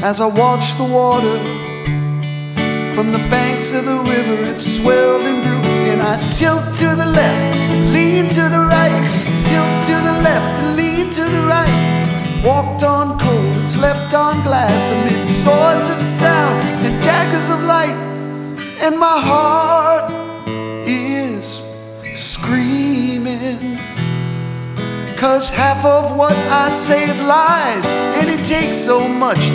as I watch the water from the banks of the river. It swelled and grew, and I tilt to the left, lean to the right, tilt to the left and lean to the right. Walked on coal and slept on glass amid swords of sound and daggers of light. And my heart is screaming, 'cause half of what I say is lies, and it takes so much